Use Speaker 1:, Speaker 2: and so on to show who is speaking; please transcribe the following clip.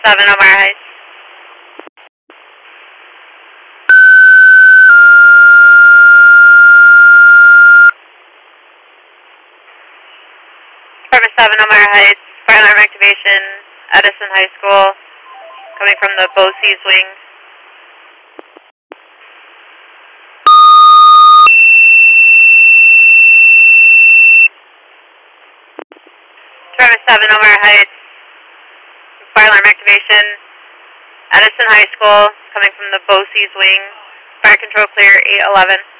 Speaker 1: 7 Omar Heights. Department 7 Omar Heights, fire alarm activation, Edison High School, coming from the BOCES wing. Department 7 Omar Heights, fire alarm activation, Edison High School, coming from the BOCES wing, fire control clear 811.